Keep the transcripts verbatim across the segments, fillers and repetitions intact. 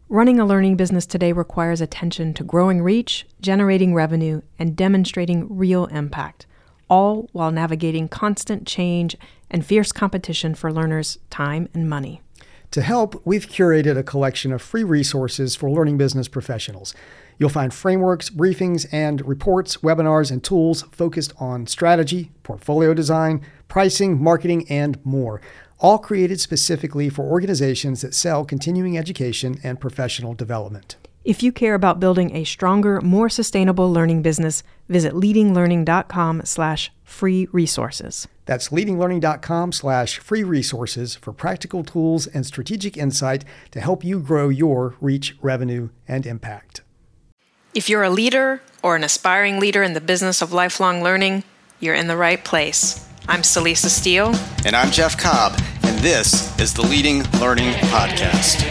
Running a learning business today requires attention to growing reach, generating revenue, and demonstrating real impact, all while navigating constant change and fierce competition for learners' time and money. To help, we've curated a collection of free resources for learning business professionals. You'll find frameworks, briefings, and reports, webinars, and tools focused on strategy, portfolio design, pricing, marketing, and more, all created specifically for organizations that sell continuing education and professional development. If you care about building a stronger, more sustainable learning business, visit leadinglearning.com slash free resources. That's leadinglearning.com slash free resources for practical tools and strategic insight to help you grow your reach, revenue, and impact. If you're a leader or an aspiring leader in the business of lifelong learning, you're in the right place. I'm Celisa Steele. And I'm Jeff Cobb, and this is the Leading Learning Podcast.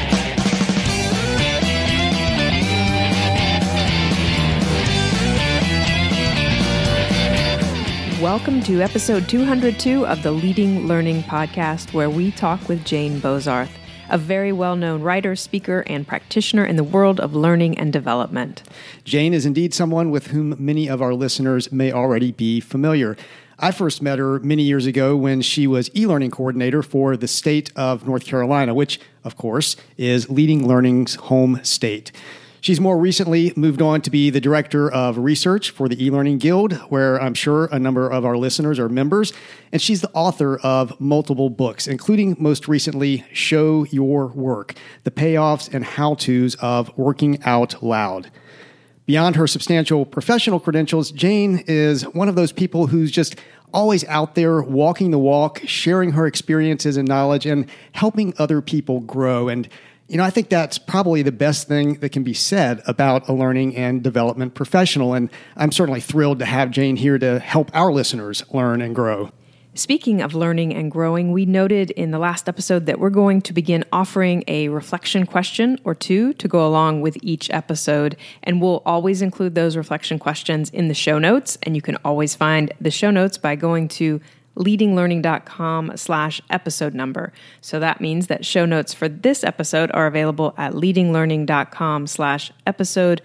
Welcome to episode two hundred two of the Leading Learning Podcast, where we talk with Jane Bozarth, a very well-known writer, speaker, and practitioner in the world of learning and development. Jane is indeed someone with whom many of our listeners may already be familiar. I first met her many years ago when she was e-learning coordinator for the state of North Carolina, which, of course, is Leading Learning's home state. She's more recently moved on to be the director of research for the e-learning guild, where I'm sure a number of our listeners are members. And she's the author of multiple books, including most recently, Show Your Work, the payoffs and how-tos of working out loud. Beyond her substantial professional credentials, Jane is one of those people who's just always out there walking the walk, sharing her experiences and knowledge, and helping other people grow. And You know, I think that's probably the best thing that can be said about a learning and development professional. And I'm certainly thrilled to have Jane here to help our listeners learn and grow. Speaking of learning and growing, we noted in the last episode that we're going to begin offering a reflection question or two to go along with each episode. And we'll always include those reflection questions in the show notes. And you can always find the show notes by going to leadinglearning.com slash episode number. So that means that show notes for this episode are available at leadinglearning.com slash episode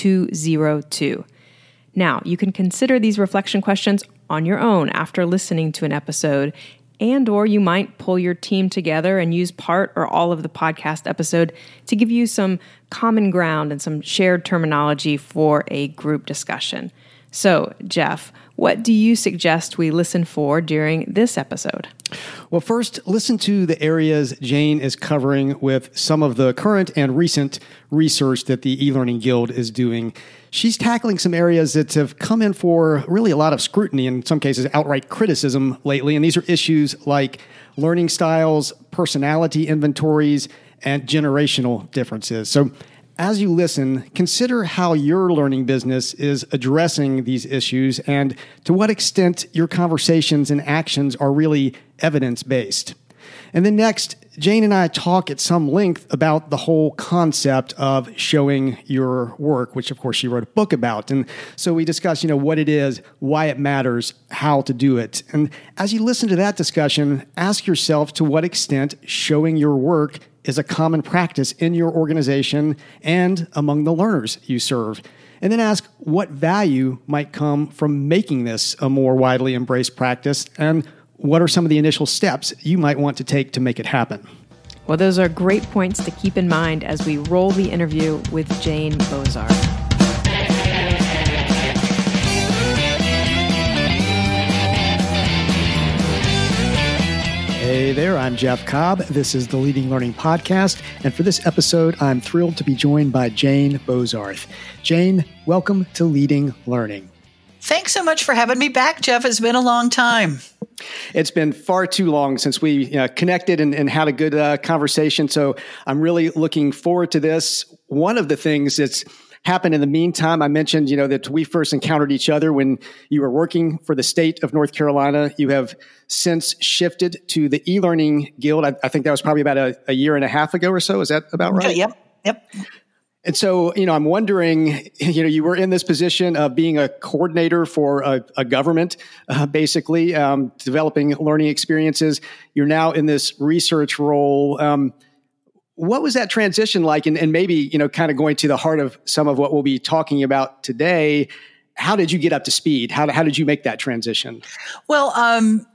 202. Now, you can consider these reflection questions on your own after listening to an episode, and or you might pull your team together and use part or all of the podcast episode to give you some common ground and some shared terminology for a group discussion. So, Jeff, what do you suggest we listen for during this episode? Well, first, listen to the areas Jane is covering with some of the current and recent research that the e-learning guild is doing. She's tackling some areas that have come in for really a lot of scrutiny, in some cases outright criticism lately, and these are issues like learning styles, personality inventories, and generational differences. So as you listen, consider how your learning business is addressing these issues and to what extent your conversations and actions are really evidence-based. And then next, Jane and I talk at some length about the whole concept of showing your work, which of course she wrote a book about. And so we discuss, you know, what it is, why it matters, how to do it. And as you listen to that discussion, ask yourself to what extent showing your work is a common practice in your organization and among the learners you serve. And then ask what value might come from making this a more widely embraced practice, and what are some of the initial steps you might want to take to make it happen. Well, those are great points to keep in mind as we roll the interview with Jane Bozarth. Hey there, I'm Jeff Cobb. This is the Leading Learning Podcast, and for this episode, I'm thrilled to be joined by Jane Bozarth. Jane, welcome to Leading Learning. Thanks so much for having me back, Jeff. It's been a long time. It's been far too long since we you know, connected and, and had a good uh, conversation, so I'm really looking forward to this. One of the things that's happened in the meantime, I mentioned, you know, that we first encountered each other when you were working for the state of North Carolina. You have since shifted to the e-learning guild. I, I think that was probably about a, a year and a half ago or so. Is that about right? Yep. Yep. And so, you know, I'm wondering, you know, you were in this position of being a coordinator for a, a government, uh, basically, um, developing learning experiences. You're now in this research role. Um, what was that transition like? And, and maybe, you know, kind of going to the heart of some of what we'll be talking about today, how did you get up to speed? How, how did you make that transition? Well, um,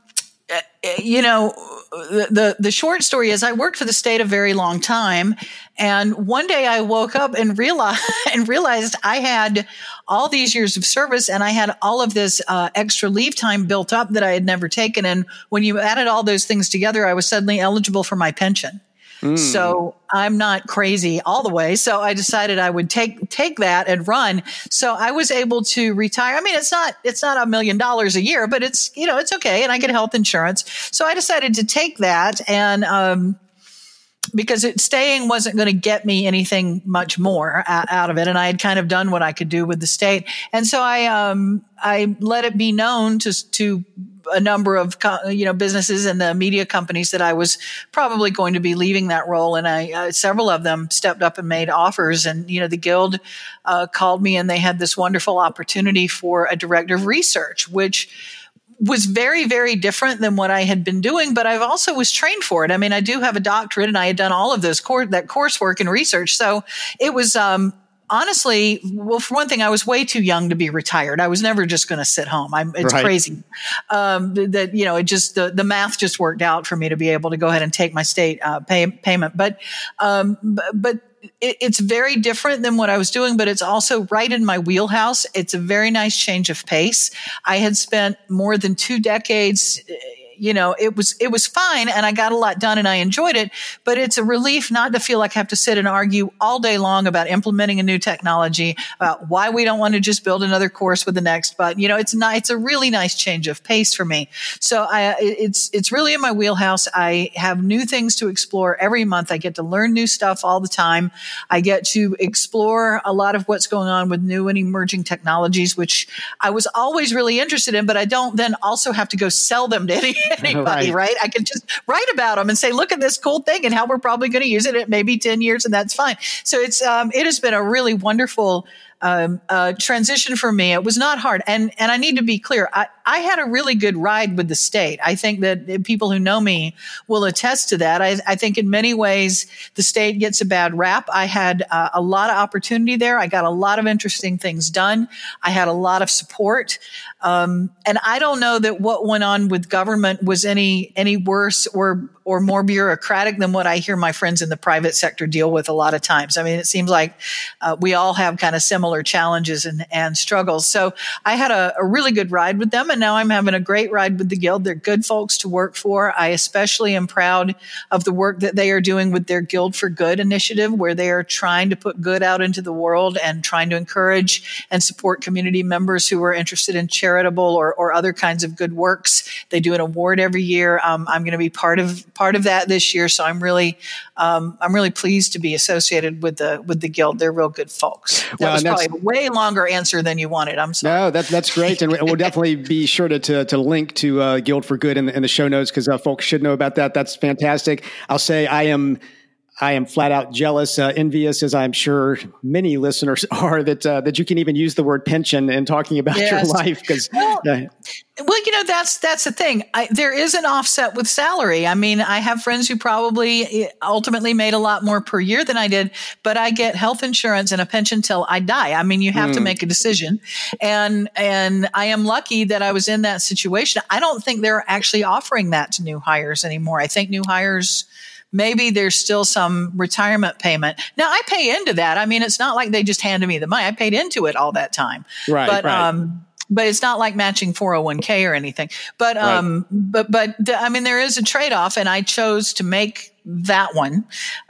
you know, the the short story is I worked for the state a very long time, and one day I woke up and realized and realized I had all these years of service, and I had all of this uh, extra leave time built up that I had never taken. And when you added all those things together, I was suddenly eligible for my pension. Mm. So I'm not crazy all the way. So I decided I would take, take that and run. So I was able to retire. I mean, it's not, it's not a million dollars a year, but it's, you know, it's okay. And I get health insurance. So I decided to take that and, um, because it, staying wasn't going to get me anything much more out of it. And I had kind of done what I could do with the state. And so I, um, I let it be known to, to, a number of, you know, businesses and the media companies that I was probably going to be leaving that role. And I, uh, several of them stepped up and made offers. And, you know, the Guild uh, called me and they had this wonderful opportunity for a director of research, which was very, very different than what I had been doing, but I've also was trained for it. I mean, I do have a doctorate and I had done all of those core, that coursework and research. So it was, um, honestly, well, for one thing, I was way too young to be retired. I was never just going to sit home. I'm, it's right. crazy um, that, you know, it just, the, the math just worked out for me to be able to go ahead and take my state uh, pay, payment. But, um, but, but it, it's very different than what I was doing, but it's also right in my wheelhouse. It's a very nice change of pace. I had spent more than two decades You know, it was, it was fine and I got a lot done and I enjoyed it, but it's a relief not to feel like I have to sit and argue all day long about implementing a new technology, about why we don't want to just build another course with the next, but you know, it's not, it's a really nice change of pace for me. So I, it's, it's really in my wheelhouse. I have new things to explore every month. I get to learn new stuff all the time. I get to explore a lot of what's going on with new and emerging technologies, which I was always really interested in, but I don't then also have to go sell them to any anybody, right. right? I can just write about them and say, look at this cool thing and how we're probably going to use it in maybe ten years and that's fine. So it's, um, it has been a really wonderful Um, uh, transition for me. It was not hard. And, and I need to be clear. I, I had a really good ride with the state. I think that people who know me will attest to that. I, I think in many ways, the state gets a bad rap. I had uh, a lot of opportunity there. I got a lot of interesting things done. I had a lot of support. Um, and I don't know that what went on with government was any, any worse or, or more bureaucratic than what I hear my friends in the private sector deal with a lot of times. I mean, it seems like uh, we all have kind of similar challenges and, and struggles. So I had a, a really good ride with them, and now I'm having a great ride with the Guild. They're good folks to work for. I especially am proud of the work that they are doing with their Guild for Good initiative, where they are trying to put good out into the world and trying to encourage and support community members who are interested in charitable or, or other kinds of good works. They do an award every year. Um, I'm going to be part of part of that this year, so I'm really um, I'm really pleased to be associated with the with the Guild. They're real good folks. That well, was probably a way longer answer than you wanted. I'm sorry. No, that's that's great, and we'll definitely be sure to to, to link to uh, Guild for Good in the, in the show notes because uh, folks should know about that. That's fantastic. I'll say I am. I am flat out jealous, uh, envious, as I'm sure many listeners are, that uh, that you can even use the word pension in talking about yes. your life. Because, well, uh, well, you know, that's that's the thing. I, there is an offset with salary. I mean, I have friends who probably ultimately made a lot more per year than I did, but I get health insurance and a pension till I die. I mean, you have mm. to make a decision, and and I am lucky that I was in that situation. I don't think they're actually offering that to new hires anymore. I think new hires. Maybe there's still some retirement payment. Now I pay into that. I mean, it's not like they just handed me the money. I paid into it all that time. Right. But, right. um, but it's not like matching four oh one k or anything. But, um, right. but, but the, I mean, there is a trade-off, and I chose to make that one.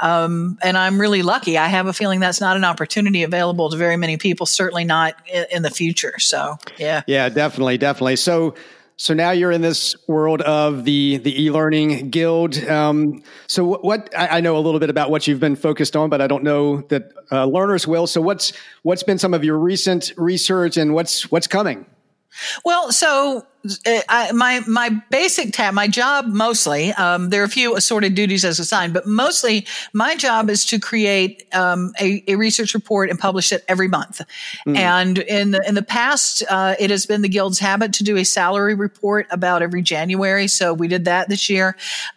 Um, and I'm really lucky. I have a feeling that's not an opportunity available to very many people, certainly not in, in the future. So, yeah. Yeah, definitely. Definitely. So, So now you're in this world of the the e-learning guild. Um, so what, what I, I know a little bit about what you've been focused on, but I don't know that uh, learners will. So what's what's been some of your recent research, and what's what's coming? Well, so I, my my basic tab, my job mostly, um, there are a few assorted duties as assigned, but mostly my job is to create um, a, a research report and publish it every month. Mm. And in the in the past, uh, it has been the Guild's habit to do a salary report about every January. So we did that this year.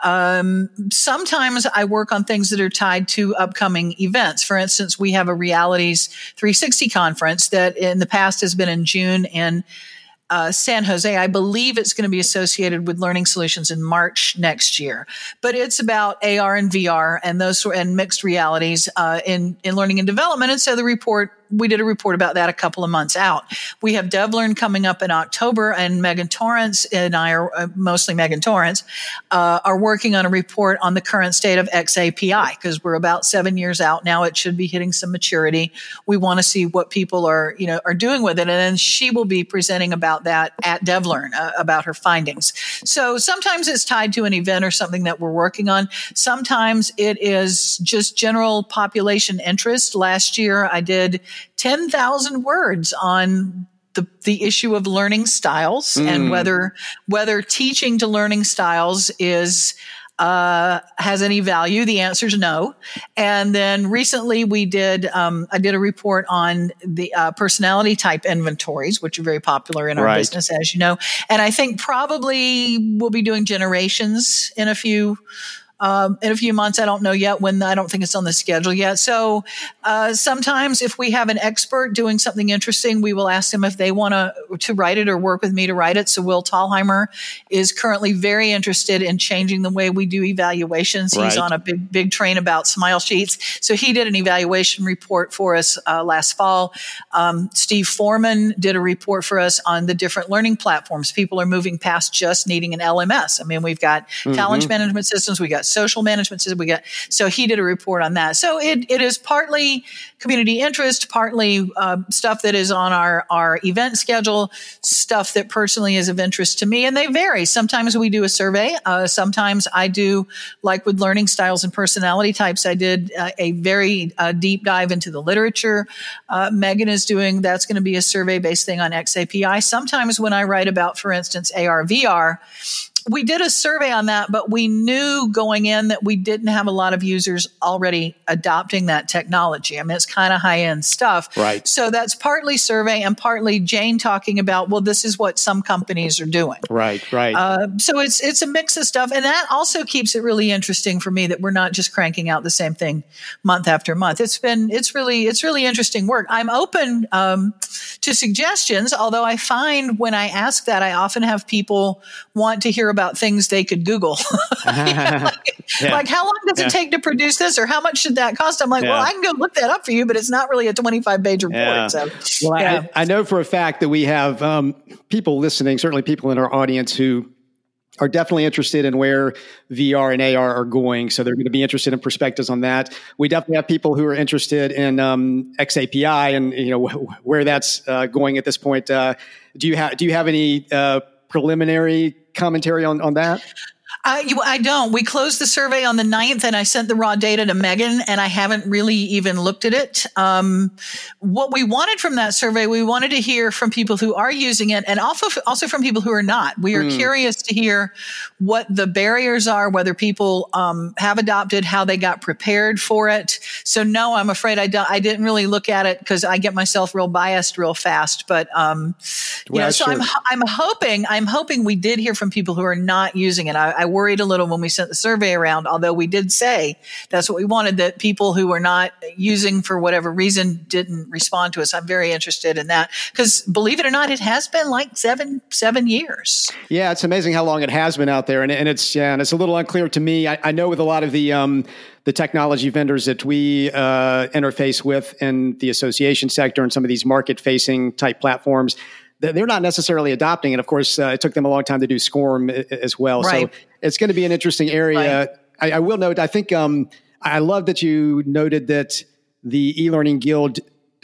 Um, sometimes I work on things that are tied to upcoming events. For instance, we have a Realities three sixty conference that in the past has been in June and Uh, San Jose. I believe it's going to be associated with Learning Solutions in March next year, but it's about A R and V R and those and mixed realities uh, in in learning and development. And so the report, we did a report about that a couple of months out. We have DevLearn coming up in October, and Megan Torrance and I are uh, mostly Megan Torrance uh, are working on a report on the current state of X A P I because we're about seven years out now. It should be hitting some maturity. We want to see what people are you know are doing with it, and then she will be presenting about that at DevLearn uh, about her findings. So sometimes it's tied to an event or something that we're working on. Sometimes it is just general population interest. Last year I did ten thousand words on the, the issue of learning styles mm. and whether, whether teaching to learning styles is, uh, has any value. The answer is no. And then recently we did, um, I did a report on the, uh, personality type inventories, which are very popular in our right. business, as you know. And I think probably we'll be doing generations in a few Um, in a few months. I don't know yet when. I don't think it's on the schedule yet. So uh, sometimes if we have an expert doing something interesting, we will ask them if they want to to write it or work with me to write it. So Will Thalheimer is currently very interested in changing the way we do evaluations. Right. He's on a big, big train about smile sheets. So he did an evaluation report for us uh, last fall. Um, Steve Foreman did a report for us on the different learning platforms. People are moving past just needing an L M S. I mean, we've got mm-hmm. challenge management systems. We got social management system. We got, so he did a report on that. So it, it is partly community interest, partly uh, stuff that is on our, our event schedule, stuff that personally is of interest to me. And they vary. Sometimes we do a survey. Uh, sometimes I do, like with learning styles and personality types, I did uh, a very uh, deep dive into the literature. Uh, Megan is doing, that's going to be a survey-based thing on X A P I. Sometimes when I write about, for instance, A R, V R, we did a survey on that, but we knew going in that we didn't have a lot of users already adopting that technology. I mean, it's kind of high-end stuff. Right. So that's partly survey and partly Jane talking about, well, this is what some companies are doing. Right, right. Uh, so it's it's a mix of stuff. And that also keeps it really interesting for me that we're not just cranking out the same thing month after month. It's been, it's really, it's really interesting work. I'm open um, to suggestions, although I find when I ask that, I often have people want to hear about things they could Google. yeah, like, yeah. like, how long does yeah. it take to produce this, or how much should that cost? I'm like, yeah. well, I can go look that up for you, but it's not really a twenty-five page report. Yeah. So, well, yeah. I, I know for a fact that we have um, people listening, certainly people in our audience who are definitely interested in where V R and A R are going. So they're going to be interested in perspectives on that. We definitely have people who are interested in um, X A P I and you know wh- where that's uh, going at this point. Uh, do you have do you have any uh, preliminary commentary on, on that? I, you, I don't. We closed the survey on the ninth and I sent the raw data to Megan and I haven't really even looked at it. Um, what we wanted from that survey, we wanted to hear from people who are using it and also, also from people who are not. We are mm. curious to hear what the barriers are, whether people um, have adopted, how they got prepared for it. So no, I'm afraid I, don't, I didn't really look at it because I get myself real biased real fast. But um, you well, know, so sure. I'm I'm hoping I'm hoping we did hear from people who are not using it. I, I worried a little when we sent the survey around, although we did say that's what we wanted, that people who were not using for whatever reason didn't respond to us. I'm very interested in that because believe it or not, it has been like seven, seven years. Yeah. It's amazing how long it has been out there. And, and it's, yeah, and it's a little unclear to me. I, I know with a lot of the, um, the technology vendors that we uh, interface with in the association sector and some of these market facing type platforms, they're not necessarily adopting it. Of course, uh, it took them a long time to do SCORM as well. Right. So it's going to be an interesting area. Right. I, I will note, I think um, I love that you noted that the e-learning guild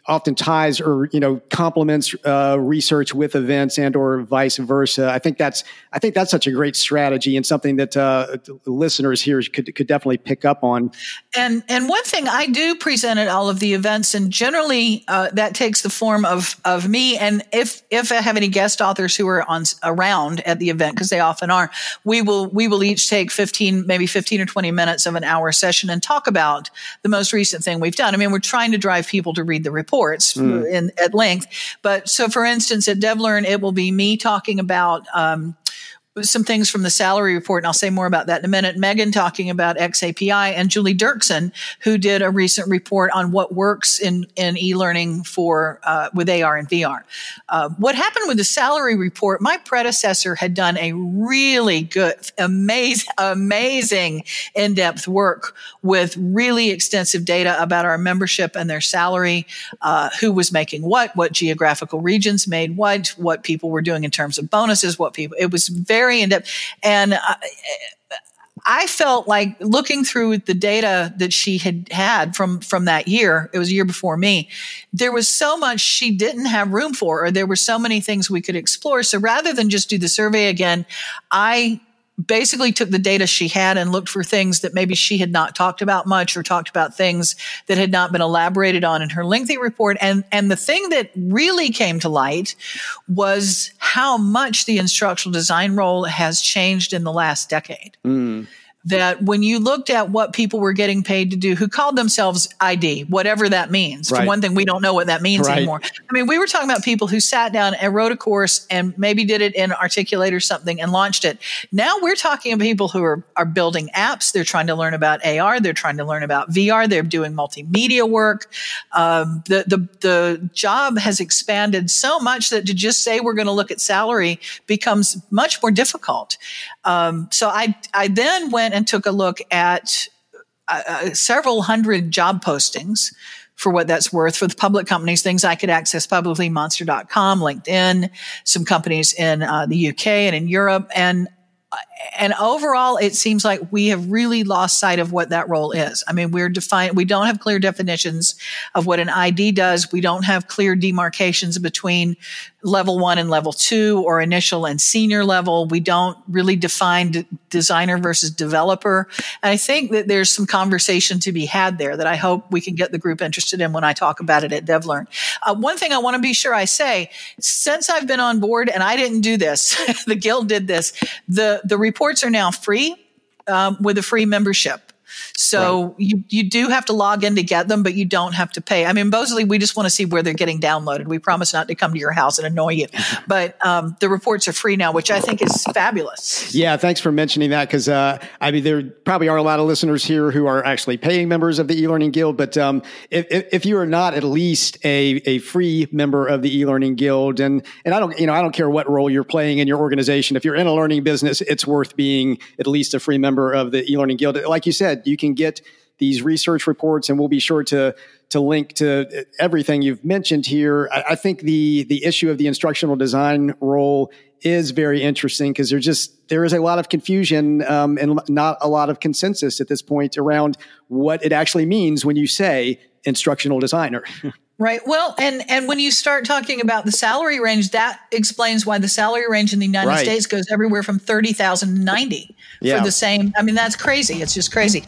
often ties or, you know, complements uh, research with events and or vice versa. I think that's I think that's such a great strategy and something that uh, listeners here could could definitely pick up on. And and one thing I do present at all of the events, and generally uh, that takes the form of of me. And if if I have any guest authors who are on around at the event, because they often are, we will we will each take fifteen, maybe fifteen or twenty minutes of an hour session and talk about the most recent thing we've done. I mean, we're trying to drive people to read the reports mm. in, at length. But so, for instance, at DevLearn, it will be me talking about um, some things from the salary report, and I'll say more about that in a minute. Megan talking about X A P I, and Julie Dirksen, who did a recent report on what works in, in e-learning for uh, with A R and V R. Uh, what happened with the salary report, my predecessor had done a really good, amazing, amazing in-depth work with really extensive data about our membership and their salary, uh, who was making what, what geographical regions made what, what people were doing in terms of bonuses, what people, it was very in depth. And I, I felt like looking through the data that she had had from, from that year, it was a year before me, there was so much she didn't have room for, or there were so many things we could explore. So rather than just do the survey again, I basically took the data she had and looked for things that maybe she had not talked about much, or talked about things that had not been elaborated on in her lengthy report. And, and the thing that really came to light was how much the instructional design role has changed in the last decade. Mm. That when you looked at what people were getting paid to do, who called themselves I D, whatever that means. Right. For one thing, we don't know what that means right. anymore. I mean, we were talking about people who sat down and wrote a course and maybe did it in Articulate or something and launched it. Now we're talking about people who are, are building apps. They're trying to learn about A R. They're trying to learn about V R. They're doing multimedia work. Um, the, the, the job has expanded so much that to just say we're going to look at salary becomes much more difficult. Um, so I, I then went and took a look at uh, several hundred job postings for what that's worth for the public companies, things I could access publicly, monster dot com, LinkedIn, some companies in uh, the U K and in Europe. And And overall, it seems like we have really lost sight of what that role is. I mean, we're defined, we don't have clear definitions of what an I D does. We don't have clear demarcations between level one and level two, or initial and senior level. We don't really define d- designer versus developer. And I think that there's some conversation to be had there that I hope we can get the group interested in when I talk about it at DevLearn. Uh, one thing I want to be sure I say, since I've been on board, and I didn't do this, the Guild did this, the, the reports are now free um, with a free membership. So right. you, you do have to log in to get them, but you don't have to pay. I mean, mostly we just want to see where they're getting downloaded. We promise not to come to your house and annoy you. But um, the reports are free now, which I think is fabulous. Yeah, thanks for mentioning that, because uh, I mean, there probably are a lot of listeners here who are actually paying members of the eLearning Guild. But um, if, if you are not at least a, a free member of the eLearning Guild, and and I don't you know I don't care what role you're playing in your organization. If you're in a learning business, it's worth being at least a free member of the eLearning Guild. Like you said, you can get these research reports, and we'll be sure to to link to everything you've mentioned here. I, I think the the issue of the instructional design role is very interesting, because there's just there is a lot of confusion um, and not a lot of consensus at this point around what it actually means when you say instructional designer. Right. Well, and, and when you start talking about the salary range, that explains why the salary range in the United right. States goes everywhere from thirty thousand to ninety yeah. for the same. I mean, that's crazy. It's just crazy.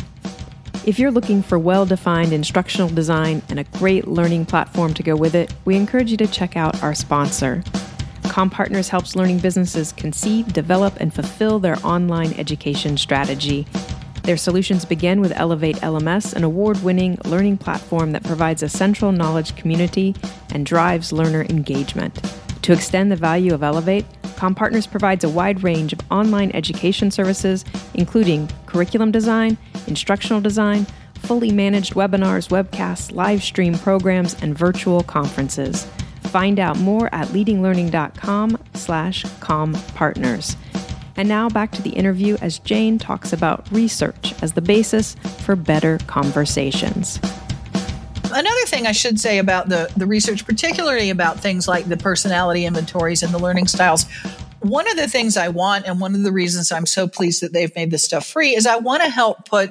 If you're looking for well-defined instructional design and a great learning platform to go with it, we encourage you to check out our sponsor. CommPartners helps learning businesses conceive, develop, and fulfill their online education strategy. Their solutions begin with Elevate L M S, an award-winning learning platform that provides a central knowledge community and drives learner engagement. To extend the value of Elevate, CommPartners provides a wide range of online education services, including curriculum design, instructional design, fully managed webinars, webcasts, live stream programs, and virtual conferences. Find out more at leadinglearning.com slash CommPartners. And now back to the interview as Jane talks about research as the basis for better conversations. Another thing I should say about the, the research, particularly about things like the personality inventories and the learning styles, one of the things I want, and one of the reasons I'm so pleased that they've made this stuff free, is I want to help put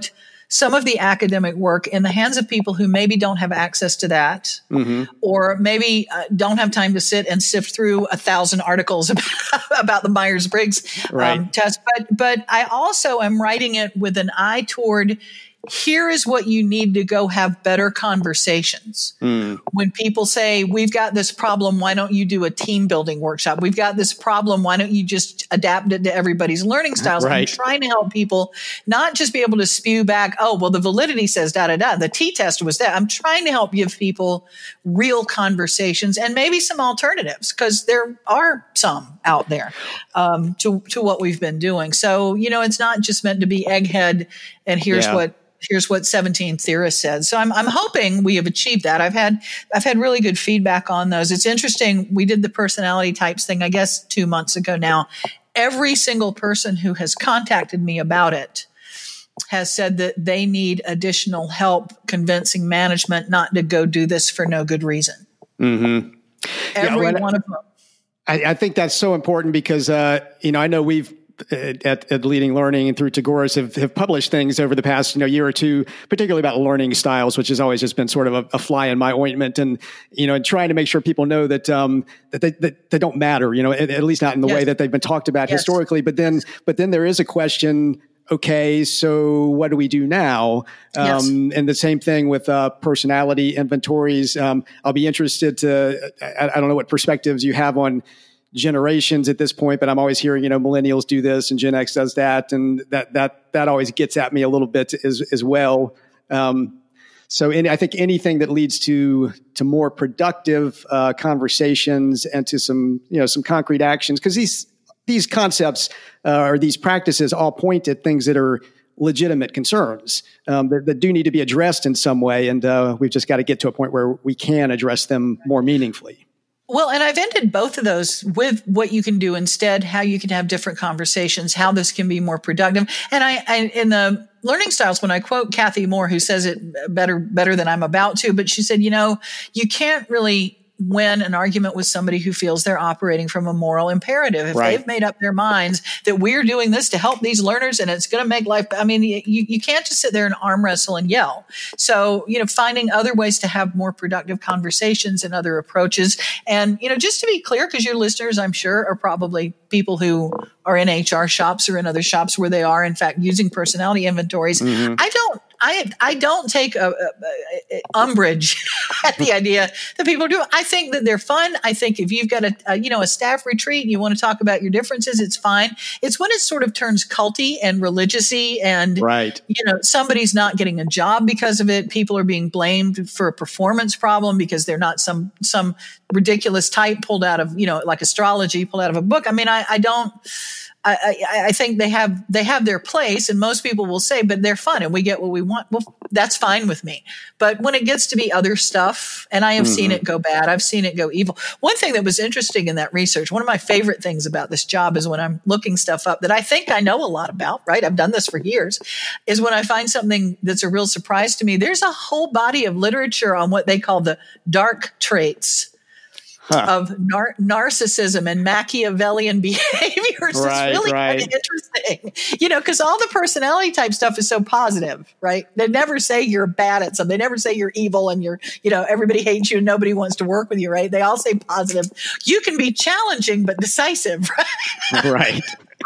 some of the academic work in the hands of people who maybe don't have access to that, mm-hmm. or maybe uh, don't have time to sit and sift through a thousand articles about, about the Myers-Briggs right. um, test. But, but I also am writing it with an eye toward, here is what you need to go have better conversations. Mm. When people say, we've got this problem, why don't you do a team building workshop? We've got this problem, why don't you just adapt it to everybody's learning styles? Right. I'm trying to help people not just be able to spew back, oh, well, the validity says da, da, da. The t-test was that. I'm trying to help give people real conversations and maybe some alternatives, because there are some out there um, to, to what we've been doing. So, you know, it's not just meant to be egghead and here's yeah. what Here's what seventeen theorists said. So I'm, I'm hoping we have achieved that. I've had, I've had really good feedback on those. It's interesting. We did the personality types thing, I guess, two months ago now. Every single person who has contacted me about it has said that they need additional help convincing management not to go do this for no good reason. Mm-hmm. Every yeah, well, one of them. I, I think that's so important because, uh, you know, I know we've, At, at Leading Learning and through Tagoras have, have published things over the past you know year or two, particularly about learning styles, which has always just been sort of a, a fly in my ointment, and you know, and trying to make sure people know that um, that they that they don't matter, you know, at, at least not in the yes. way that they've been talked about yes. historically. But then, but then there is a question. Okay, so what do we do now? Um, yes. And the same thing with uh, personality inventories. Um, I'll be interested to. I, I don't know what perspectives you have on generations at this point, but I'm always hearing, you know, millennials do this and Gen X does that. And that, that, that always gets at me a little bit as, as well. Um, so any, I think anything that leads to, to more productive, uh, conversations and to some, you know, some concrete actions, because these, these concepts, uh, or these practices all point at things that are legitimate concerns, um, that, that do need to be addressed in some way. And, uh, we've just got to get to a point where we can address them more meaningfully. Well, and I've ended both of those with what you can do instead, how you can have different conversations, how this can be more productive. And I, I in the learning styles, when I quote Kathy Moore, who says it better, better than I'm about to, but she said, you know, you can't really win an argument with somebody who feels they're operating from a moral imperative. If right. they've made up their minds that we're doing this to help these learners and it's going to make life, I mean, you, you can't just sit there and arm wrestle and yell. So, you know, finding other ways to have more productive conversations and other approaches. And, you know, just to be clear, because your listeners, I'm sure, are probably people who are in H R shops or in other shops where they are, in fact, using personality inventories. Mm-hmm. I don't, I, I don't take a, a, a umbrage at the idea that people do. I think that they're fun. I think if you've got a, a, you know, a staff retreat and you want to talk about your differences, it's fine. It's when it sort of turns culty and religious-y and, right. you know, somebody's not getting a job because of it. People are being blamed for a performance problem because they're not some, some ridiculous type pulled out of, you know, like astrology pulled out of a book. I mean, I, I don't, I, I, I think they have they have their place, and most people will say, but they're fun and we get what we want. Well, that's fine with me. But when it gets to be other stuff, and I have mm-hmm. seen it go bad, I've seen it go evil. One thing that was interesting in that research, one of my favorite things about this job is when I'm looking stuff up that I think I know a lot about, right? I've done this for years, is when I find something that's a real surprise to me. There's a whole body of literature on what they call the dark traits Huh. of nar- narcissism and Machiavellian behaviors. Right, it's really right. kind of interesting, you know, because all the personality type stuff is so positive, right? They never say you're bad at something. They never say you're evil and you're, you know, everybody hates you and nobody wants to work with you, right? They all say positive. You can be challenging but decisive, right? Right.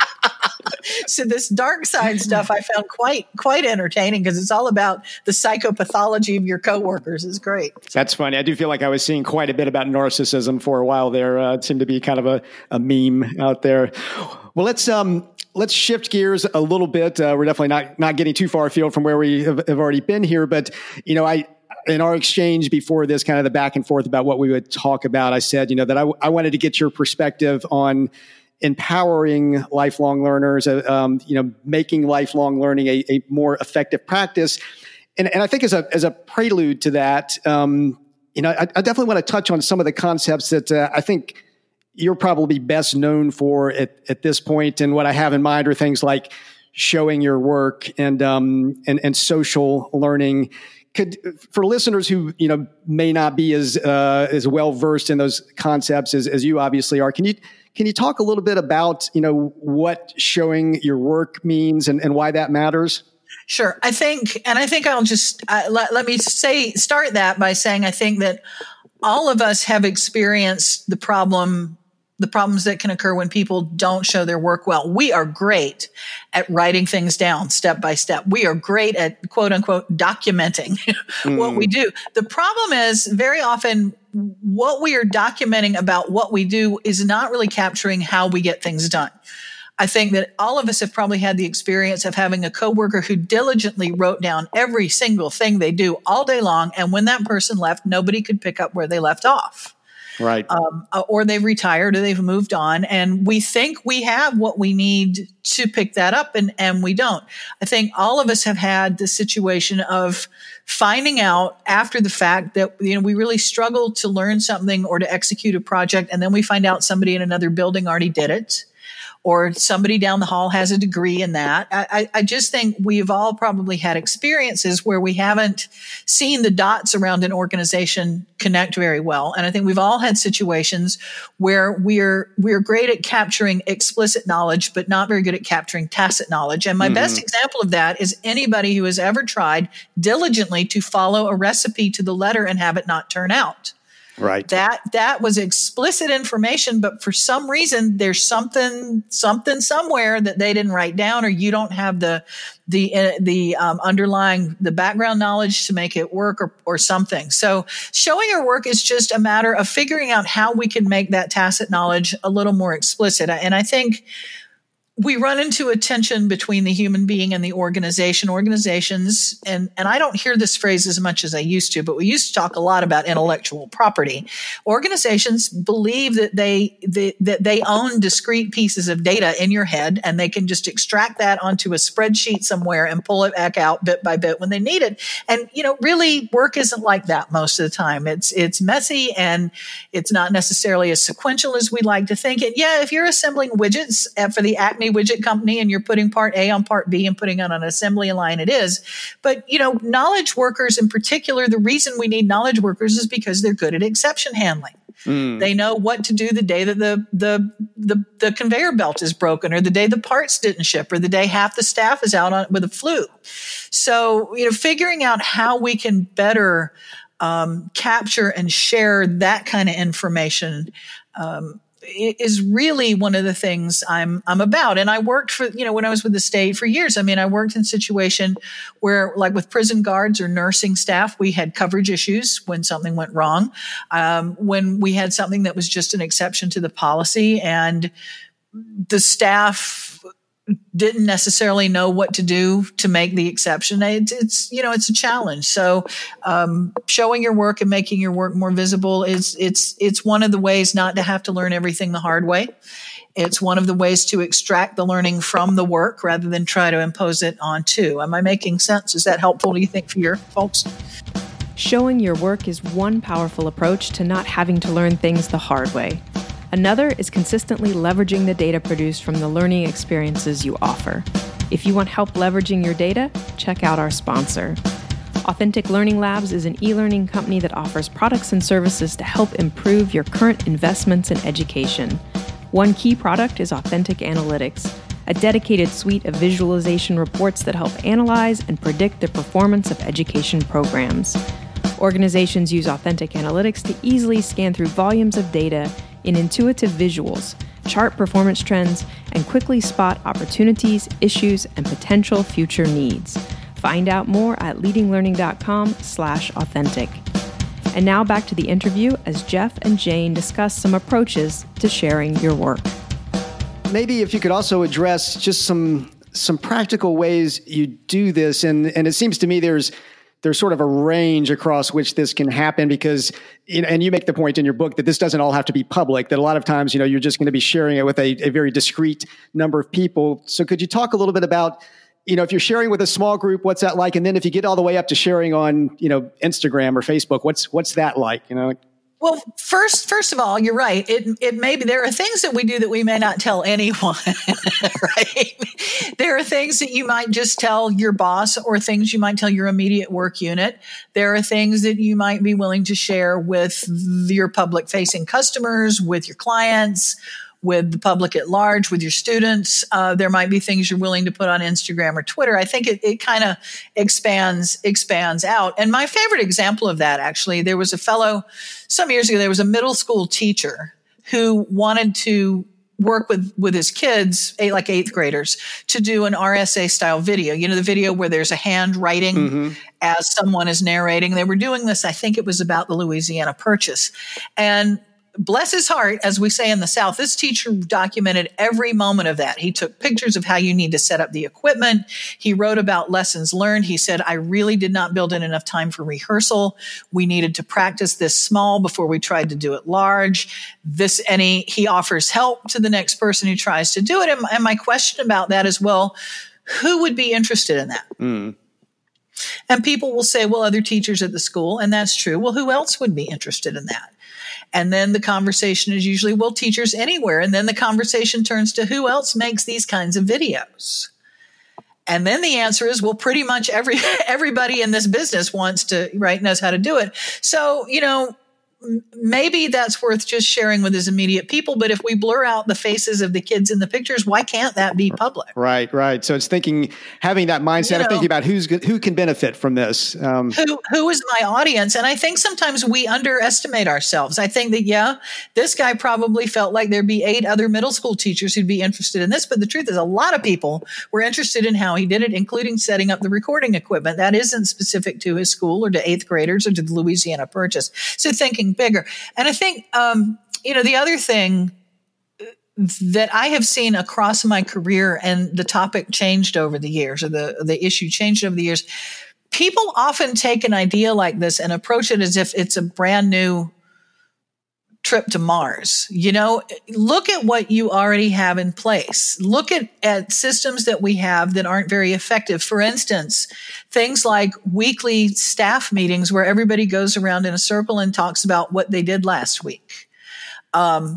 So this dark side stuff I found quite quite entertaining because it's all about the psychopathology of your coworkers. It's great. That's funny. I do feel like I was seeing quite a bit about narcissism for a while there. Uh, it seemed to be kind of a, a meme out there. Well, let's um let's shift gears a little bit. Uh, we're definitely not not getting too far afield from where we have, have already been here, but you know, I. In our exchange before this, kind of the back and forth about what we would talk about, I said, you know, that I, I wanted to get your perspective on empowering lifelong learners, uh, um, you know, making lifelong learning a, a more effective practice. And, and I think as a, as a prelude to that, um, you know, I, I definitely want to touch on some of the concepts that uh, I think you're probably best known for at, at this point. And what I have in mind are things like showing your work and, um, and, and social learning. Could, for listeners who, you know, may not be as, uh, as well versed in those concepts as, as you obviously are, can you, can you talk a little bit about, you know, what showing your work means and, and why that matters? Sure. I think, and I think I'll just, uh, let, let me say, start that by saying, I think that all of us have experienced the problem, the problems that can occur when people don't show their work well. We are great at writing things down step by step. We are great at quote unquote documenting mm. what we do. The problem is very often what we are documenting about what we do is not really capturing how we get things done. I think that all of us have probably had the experience of having a coworker who diligently wrote down every single thing they do all day long. And when that person left, nobody could pick up where they left off. Right. Um, or they've retired or they've moved on. And we think we have what we need to pick that up, and, and we don't. I think all of us have had the situation of finding out after the fact that, you know, we really struggled to learn something or to execute a project. And then we find out somebody in another building already did it, or somebody down the hall has a degree in that. I, I just think we've all probably had experiences where we haven't seen the dots around an organization connect very well. And I think we've all had situations where we're, we're great at capturing explicit knowledge, but not very good at capturing tacit knowledge. And my mm-hmm. best example of that is anybody who has ever tried diligently to follow a recipe to the letter and have it not turn out. Right. That that was explicit information, but for some reason there's something something somewhere that they didn't write down, or you don't have the the uh, the um, underlying the background knowledge to make it work, or or something. So showing your work is just a matter of figuring out how we can make that tacit knowledge a little more explicit. And I think we run into a tension between the human being and the organization. Organizations, and, and I don't hear this phrase as much as I used to, but we used to talk a lot about intellectual property. Organizations believe that they, they that they own discrete pieces of data in your head, and they can just extract that onto a spreadsheet somewhere and pull it back out bit by bit when they need it. And, you know, really work isn't like that most of the time. It's, it's messy, and it's not necessarily as sequential as we'd like to think. And yeah, if you're assembling widgets for the Acme widget company and you're putting part A on part B and putting it on an assembly line, it is. But, you know, knowledge workers in particular, the reason we need knowledge workers is because they're good at exception handling. Mm. They know what to do the day that the, the, the, the conveyor belt is broken, or the day the parts didn't ship, or the day half the staff is out on with a flu. So, you know, figuring out how we can better um, capture and share that kind of information um, is really one of the things I'm, I'm about. And I worked for, you know, when I was with the state for years, I mean, I worked in a situation where, like with prison guards or nursing staff, we had coverage issues when something went wrong. Um, when we had something that was just an exception to the policy, and the staff didn't necessarily know what to do to make the exception. It's, it's you know, it's a challenge. So, um, showing your work and making your work more visible is, it's, it's one of the ways not to have to learn everything the hard way. It's one of the ways to extract the learning from the work rather than try to impose it onto. Am I making sense? Is that helpful, do you think, for your folks? Showing your work is one powerful approach to not having to learn things the hard way. Another is consistently leveraging the data produced from the learning experiences you offer. If you want help leveraging your data, check out our sponsor. Authentic Learning Labs is an e-learning company that offers products and services to help improve your current investments in education. One key product is Authentic Analytics, a dedicated suite of visualization reports that help analyze and predict the performance of education programs. Organizations use Authentic Analytics to easily scan through volumes of data in intuitive visuals, chart performance trends, and quickly spot opportunities, issues, and potential future needs. Find out more at leadinglearning.com slash authentic. And now back to the interview as Jeff and Jane discuss some approaches to sharing your work. Maybe if you could also address just some some practical ways you do this, and and it seems to me there's there's sort of a range across which this can happen, because, and you make the point in your book that this doesn't all have to be public, that a lot of times, you know, you're just going to be sharing it with a, a very discrete number of people. So could you talk a little bit about, you know, if you're sharing with a small group, what's that like? And then if you get all the way up to sharing on, you know, Instagram or Facebook, what's, what's that like? You know? Well, first, first of all, you're right. It, it may be, there are things that we do that we may not tell anyone, right? There are things that you might just tell your boss, or things you might tell your immediate work unit. There are things that you might be willing to share with your public facing customers, with your clients, with the public at large, with your students. Uh, there might be things you're willing to put on Instagram or Twitter. I think it, it kind of expands, expands out. And my favorite example of that, actually, there was a fellow some years ago, there was a middle school teacher who wanted to work with, with his kids, eight, like eighth graders, to do an R S A style video. You know, the video where there's a hand writing mm-hmm. as someone is narrating. They were doing this, I think it was about the Louisiana Purchase. And bless his heart, as we say in the South, this teacher documented every moment of that. He took pictures of how you need to set up the equipment. He wrote about lessons learned. He said, I really did not build in enough time for rehearsal. We needed to practice this small before we tried to do it large. This, and he, he offers help to the next person who tries to do it. And, and my question about that is, well, who would be interested in that? Mm. And people will say, well, other teachers at the school. And that's true. Well, who else would be interested in that? And then the conversation is usually, well, teachers anywhere. And then the conversation turns to who else makes these kinds of videos? And then the answer is, well, pretty much every everybody in this business wants to, right, knows how to do it. So, you know, maybe that's worth just sharing with his immediate people. But if we blur out the faces of the kids in the pictures, why can't that be public? Right, right. So it's thinking, having that mindset you know, of thinking about who's who can benefit from this. Um, who who is my audience? And I think sometimes we underestimate ourselves. I think that, yeah, this guy probably felt like there'd be eight other middle school teachers who'd be interested in this. But the truth is a lot of people were interested in how he did it, including setting up the recording equipment. That isn't specific to his school or to eighth graders or to the Louisiana Purchase. So thinking bigger. And I think, um, you know, the other thing that I have seen across my career, and the topic changed over the years, or the, the issue changed over the years, people often take an idea like this and approach it as if it's a brand new trip to Mars. You know, look at what you already have in place. Look at, at systems that we have that aren't very effective. For instance, things like weekly staff meetings where everybody goes around in a circle and talks about what they did last week. Um,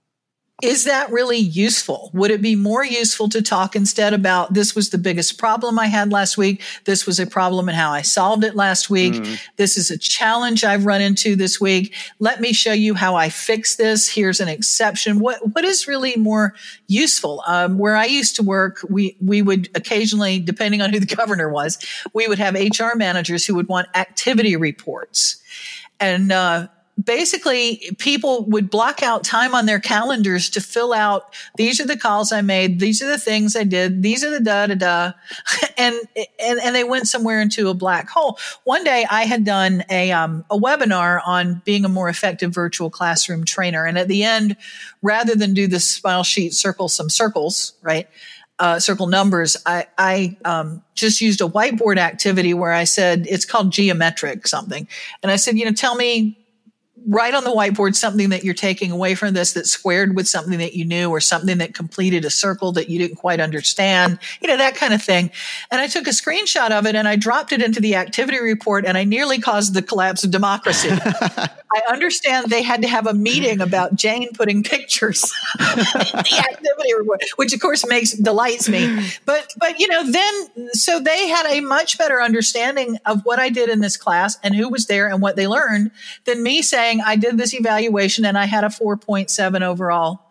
Is that really useful? Would it be more useful to talk instead about, this was the biggest problem I had last week. This was a problem and how I solved it last week. Mm. This is a challenge I've run into this week. Let me show you how I fix this. Here's an exception. What, what is really more useful? Um, where I used to work, we, we would occasionally, depending on who the governor was, we would have H R managers who would want activity reports. And, uh, basically, people would block out time on their calendars to fill out, these are the calls I made, these are the things I did, these are the da-da-da, and, and, and they went somewhere into a black hole. One day I had done a, um, a webinar on being a more effective virtual classroom trainer. And at the end, rather than do this smile sheet, circle some circles, right? Uh, circle numbers, I, I um, just used a whiteboard activity where I said, it's called geometric something. And I said, you know, tell me, write on the whiteboard something that you're taking away from this that squared with something that you knew, or something that completed a circle that you didn't quite understand, you know, that kind of thing. And I took a screenshot of it and I dropped it into the activity report, and I nearly caused the collapse of democracy. I understand they had to have a meeting about Jane putting pictures in the activity report, which of course makes delights me. But, but, you know, then, so they had a much better understanding of what I did in this class and who was there and what they learned than me saying, I did this evaluation and I had a four point seven overall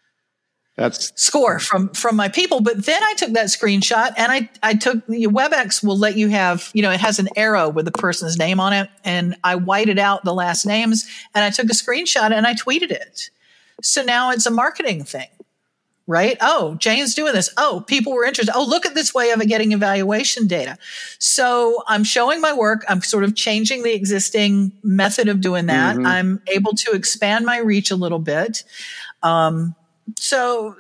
That's score from, from my people. But then I took that screenshot and I, I took the WebEx will let you have, you know, it has an arrow with the person's name on it. And I whited out the last names and I took a screenshot and I tweeted it. So now it's a marketing thing, right? Oh, Jane's doing this. Oh, people were interested. Oh, look at this way of getting evaluation data. So I'm showing my work. I'm sort of changing the existing method of doing that. Mm-hmm. I'm able to expand my reach a little bit. Um, so,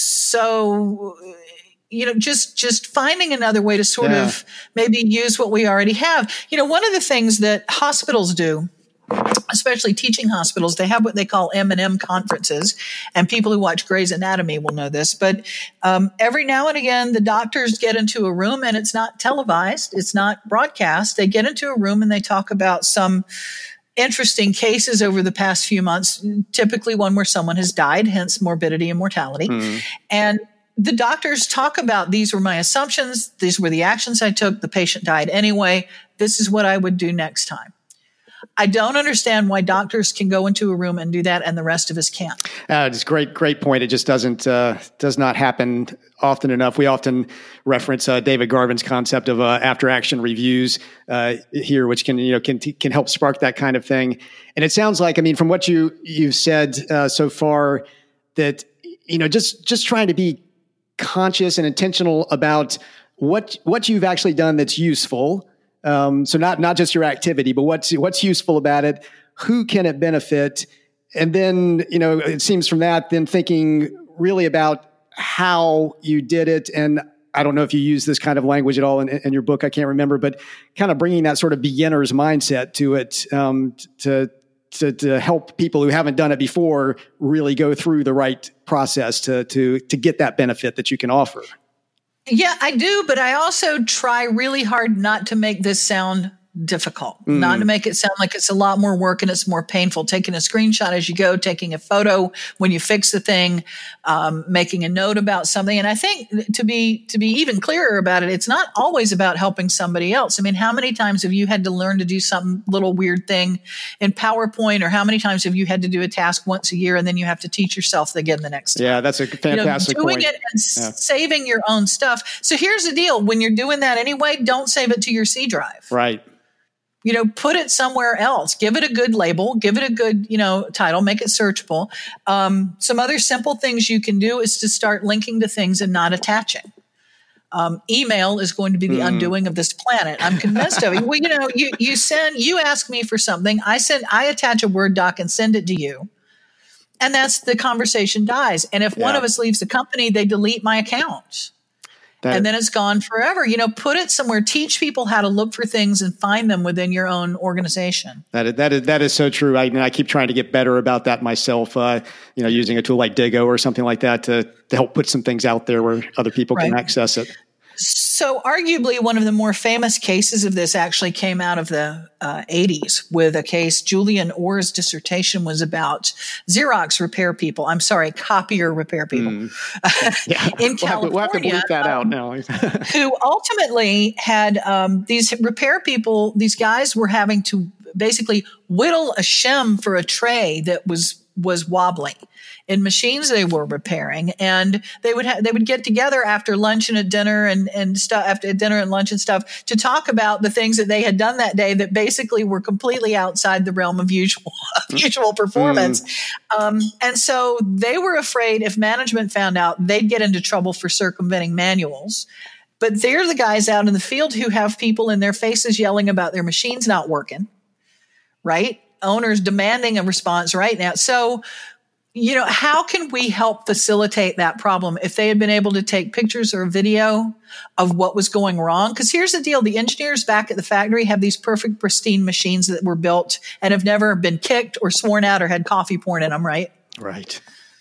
so, you know, just, just finding another way to sort yeah. of maybe use what we already have. You know, one of the things that hospitals do, especially teaching hospitals, they have what they call M and M conferences, and people who watch Grey's Anatomy will know this. But um, every now and again, the doctors get into a room, and it's not televised, it's not broadcast. They get into a room and they talk about some interesting cases over the past few months, typically one where someone has died, hence morbidity and mortality. Mm. And the doctors talk about, these were my assumptions, these were the actions I took, the patient died anyway, this is what I would do next time. I don't understand why doctors can go into a room and do that and the rest of us can't. Uh, it's a great, great point. It just doesn't, uh, does not happen often enough. We often reference uh, David Garvin's concept of uh, after action reviews uh, here, which can, you know, can, can help spark that kind of thing. And it sounds like, I mean, from what you, you've said uh, so far, that, you know, just, just trying to be conscious and intentional about what, what you've actually done that's useful. Um, so not, not just your activity, but what's, what's useful about it, who can it benefit? And then, you know, it seems from that, then thinking really about how you did it. And I don't know if you use this kind of language at all in, in your book, I can't remember, but kind of bringing that sort of beginner's mindset to it, um, to, to, to help people who haven't done it before really go through the right process to, to, to get that benefit that you can offer. Yeah, I do. But I also try really hard not to make this sound difficult, mm. not to make it sound like it's a lot more work and it's more painful. Taking a screenshot as you go, taking a photo when you fix the thing, um, making a note about something. And I think to be, to be even clearer about it, it's not always about helping somebody else. I mean, how many times have you had to learn to do some little weird thing in PowerPoint, or how many times have you had to do a task once a year and then you have to teach yourself again the next time? Yeah, that's a fantastic you know, doing point. it and yeah. saving your own stuff. So here's the deal. When you're doing that anyway, don't save it to your C drive. Right. You know, put it somewhere else. Give it a good label. Give it a good, you know, title. Make it searchable. Um, some other simple things you can do is to start linking to things and not attaching. Um, email is going to be the mm. undoing of this planet. I'm convinced of it. Well, you know, you you send, you ask me for something. I send, I attach a Word doc and send it to you, and that's the conversation dies. And if yeah. one of us leaves the company, they delete my account. That, and then it's gone forever. You know, put it somewhere. Teach people how to look for things and find them within your own organization. That is, that is, that is so true. I, I keep trying to get better about that myself, uh, you know, using a tool like Digo or something like that to, to help put some things out there where other people right. can access it. So arguably one of the more famous cases of this actually came out of the uh, eighties with a case. Julian Orr's dissertation was about Xerox repair people. I'm sorry, copier repair people mm. yeah. in we'll California. We'll have to bleep that um, out now. who ultimately had um, these repair people, these guys were having to basically whittle a shim for a tray that was was wobbly in machines they were repairing. And they would ha- they would get together after lunch and at dinner and, and stuff, after dinner and lunch and stuff, to talk about the things that they had done that day that basically were completely outside the realm of usual, usual performance. Mm. Um, and so they were afraid if management found out, they'd get into trouble for circumventing manuals. But they're the guys out in the field who have people in their faces yelling about their machines not working, right? Owners demanding a response right now. So, you know, how can we help facilitate that problem if they had been able to take pictures or video of what was going wrong? Because here's the deal. The engineers back at the factory have these perfect, pristine machines that were built and have never been kicked or sworn out or had coffee poured in them, right? Right.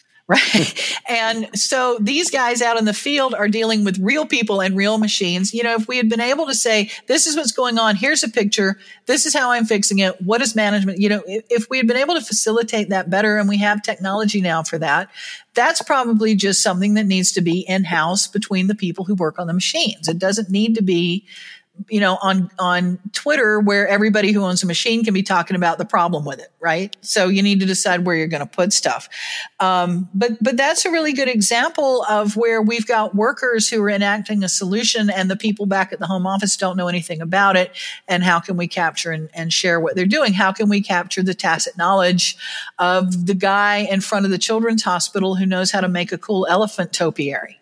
Right. And so these guys out in the field are dealing with real people and real machines. You know, if we had been able to say, this is what's going on, here's a picture, this is how I'm fixing it, what is management, you know, if, if we had been able to facilitate that better, and we have technology now for that, that's probably just something that needs to be in-house between the people who work on the machines. It doesn't need to be, you know, on, on Twitter where everybody who owns a machine can be talking about the problem with it, right? So you need to decide where you're going to put stuff. Um, but, but that's a really good example of where we've got workers who are enacting a solution and the people back at the home office don't know anything about it. And how can we capture and, and share what they're doing? How can we capture the tacit knowledge of the guy in front of the children's hospital who knows how to make a cool elephant topiary?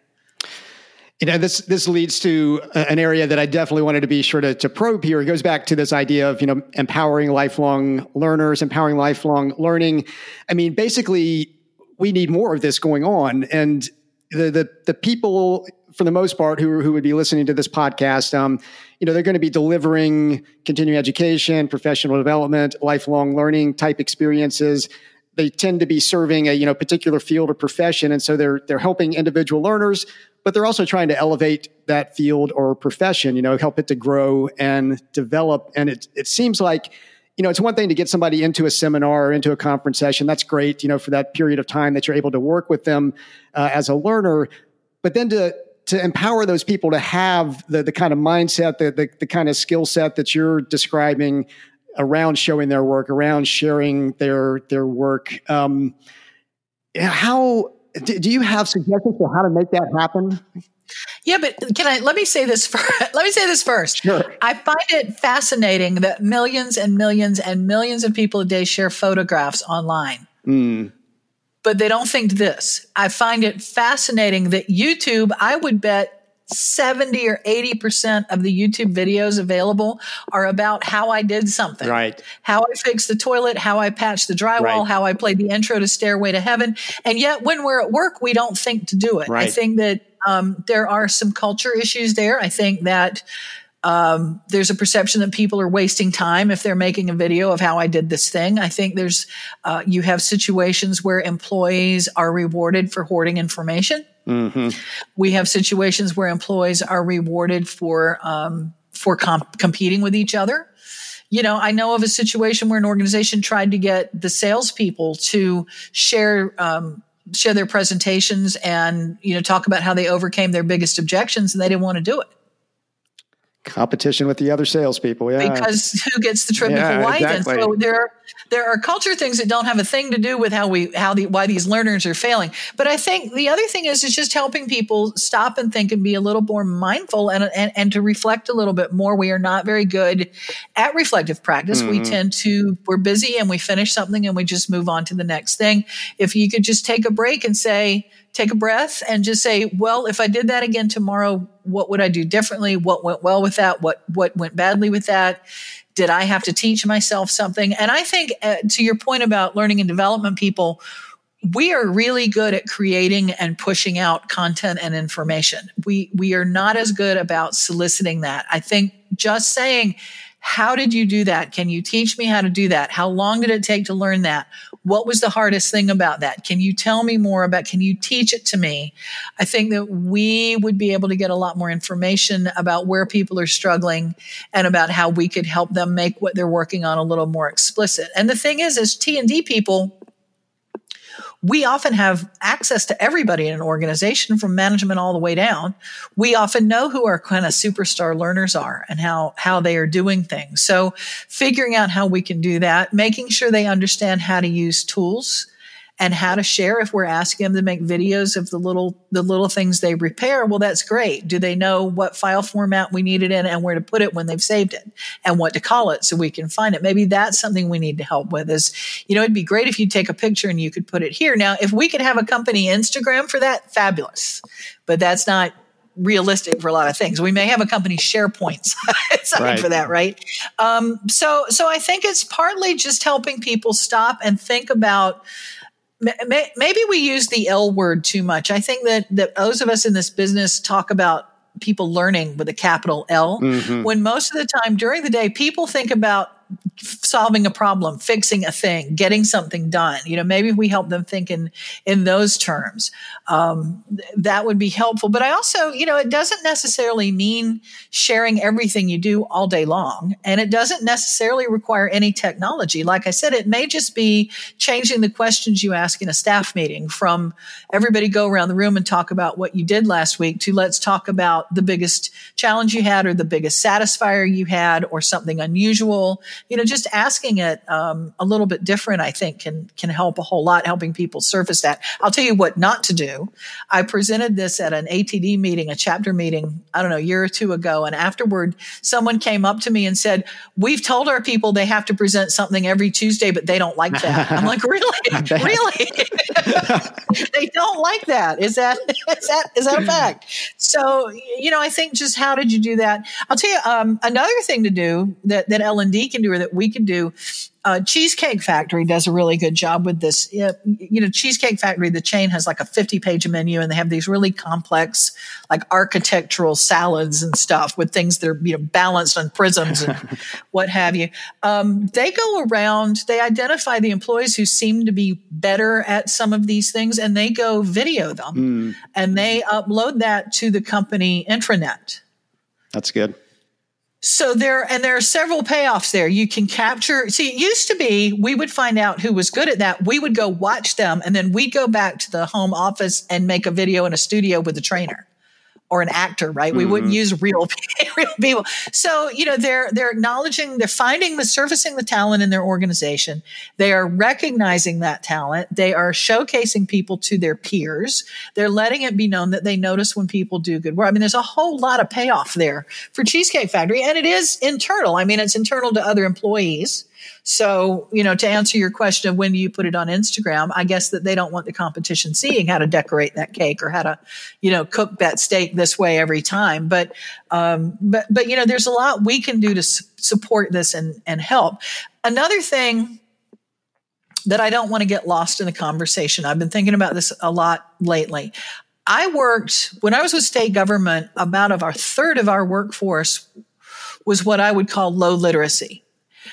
You know, this this leads to an area that I definitely wanted to be sure to, to probe here. It goes back to this idea of, you know, empowering lifelong learners, empowering lifelong learning. I mean, basically, we need more of this going on. And the the, the people, for the most part, who, who would be listening to this podcast, um, you know, they're going to be delivering continuing education, professional development, lifelong learning type experiences. They tend to be serving a, you know, particular field or profession. And so they're they're helping individual learners, but they're also trying to elevate that field or profession, you know, help it to grow and develop. And it it seems like, you know, it's one thing to get somebody into a seminar or into a conference session. That's great, you know, for that period of time that you're able to work with them uh, as a learner. But then to to empower those people to have the the kind of mindset, the the, the kind of skill set that you're describing, around showing their work, around sharing their their work. Um, how do, do you have suggestions for how to make that happen? Yeah, but can I, let me say this first. Let me say this first. Sure. I find it fascinating that millions and millions and millions of people a day share photographs online. Mm. But they don't think this. I find it fascinating that YouTube, I would bet seventy or eighty percent of the YouTube videos available are about how I did something. Right. How I fixed the toilet, how I patched the drywall, Right. how I played the intro to Stairway to Heaven. And yet when we're at work, we don't think to do it. Right. I think that um, there are some culture issues there. I think that Um, there's a perception that people are wasting time if they're making a video of how I did this thing. I think there's, uh, you have situations where employees are rewarded for hoarding information. Mm-hmm. We have situations where employees are rewarded for, um, for comp- competing with each other. You know, I know of a situation where an organization tried to get the salespeople to share, um, share their presentations and, you know, talk about how they overcame their biggest objections, and they didn't want to do it. Competition with the other salespeople, yeah. Because who gets the trip Yeah, to Hawaii? exactly. And so there, there are culture things that don't have a thing to do with how we, how the, why these learners are failing. But I think the other thing is, is just helping people stop and think and be a little more mindful and, and, and to reflect a little bit more. We are not very good at reflective practice. Mm-hmm. We tend to, we're busy and we finish something and we just move on to the next thing. If you could just take a break and say, take a breath and just say, well, if I did that again tomorrow, what would I do differently? What went well with that? What, what went badly with that? Did I have to teach myself something? And I think uh, to your point about learning and development people, we are really good at creating and pushing out content and information. We, we are not as good about soliciting that. I think just saying, how did you do that? Can you teach me how to do that? How long did it take to learn that? What was the hardest thing about that? Can you tell me more about, can you teach it to me? I think that we would be able to get a lot more information about where people are struggling and about how we could help them make what they're working on a little more explicit. And the thing is, as T and D people, we often have access to everybody in an organization from management all the way down. We often know who our kind of superstar learners are and how, how they are doing things. So figuring out how we can do that, making sure they understand how to use tools and how to share. If we're asking them to make videos of the little, the little things they repair, well, that's great. Do they know what file format we need it in and where to put it when they've saved it and what to call it so we can find it? Maybe that's something we need to help with is, you know, it'd be great if you take a picture and you could put it here. Now, if we could have a company Instagram for that, fabulous, but that's not realistic for a lot of things. We may have a company SharePoint site right. for that, right? Um, so, so I think it's partly just helping people stop and think about, maybe we use the L word too much. I think that, that those of us in this business talk about people learning with a capital L, mm-hmm. when most of the time during the day, people think about solving a problem, fixing a thing, getting something done. You know, maybe if we help them think in, in those terms, um, that would be helpful. But I also, you know, it doesn't necessarily mean sharing everything you do all day long. And it doesn't necessarily require any technology. Like I said, it may just be changing the questions you ask in a staff meeting from everybody go around the room and talk about what you did last week to let's talk about the biggest challenge you had or the biggest satisfier you had or something unusual. You know, just asking it um, a little bit different, I think, can can help a whole lot, helping people surface that. I'll tell you what not to do. I presented this at an A T D meeting, a chapter meeting, I don't know, a year or two ago. And afterward, someone came up to me and said, we've told our people they have to present something every Tuesday, but they don't like that. I'm like, really? Really? They don't like that. Is that, is that, is that a fact? So, you know, I think just how did you do that? I'll tell you um, another thing to do that, that L and D can do or that we can do. Uh, Cheesecake Factory does a really good job with this. You know, Cheesecake Factory, the chain has like a fifty page menu and they have these really complex, like architectural salads and stuff with things that are, you know, balanced on prisms and what have you. Um, they go around, they identify the employees who seem to be better at some of these things and they go video them mm. and they upload that to the company intranet. That's good. So there, and there are several payoffs there. You can capture, see, it used to be we would find out who was good at that. We would go watch them and then we'd go back to the home office and make a video in a studio with a trainer. or an actor, right? We mm-hmm. wouldn't use real, real people. So, you know, they're, they're acknowledging, they're finding the surfacing the talent in their organization. They are recognizing that talent. They are showcasing people to their peers. They're letting it be known that they notice when people do good work. I mean, there's a whole lot of payoff there for Cheesecake Factory, and it is internal. I mean, it's internal to other employees. So, you know, to answer your question of when do you put it on Instagram, I guess that they don't want the competition seeing how to decorate that cake or how to, you know, cook that steak this way every time. But, um, but, but, you know, there's a lot we can do to su- support this and, and help. Another thing that I don't want to get lost in the conversation, I've been thinking about this a lot lately. I worked, when I was with state government, about of our third of our workforce was what I would call low literacy.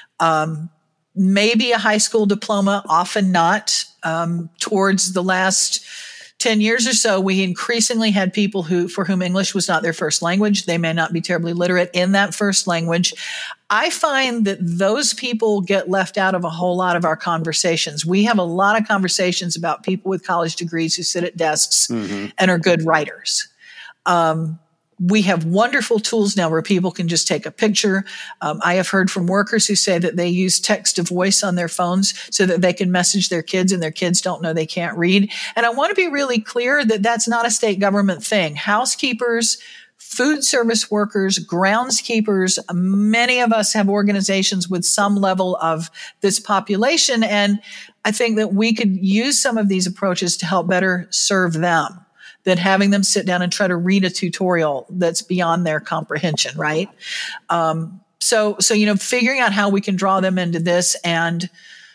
Um, maybe a high school diploma, often not. Um, towards the last ten years or so, we increasingly had people who, for whom English was not their first language. They may not be terribly literate in that first language. I find that those people get left out of a whole lot of our conversations. We have a lot of conversations about people with college degrees who sit at desks mm-hmm. and are good writers. Um, We have wonderful tools now where people can just take a picture. Um, I have heard from workers who say that they use text to voice on their phones so that they can message their kids and their kids don't know they can't read. And I want to be really clear that that's not a state government thing. Housekeepers, food service workers, groundskeepers, many of us have organizations with some level of this population. And I think that we could use some of these approaches to help better serve them than having them sit down and try to read a tutorial that's beyond their comprehension, right? Um, so, so, you know, figuring out how we can draw them into this and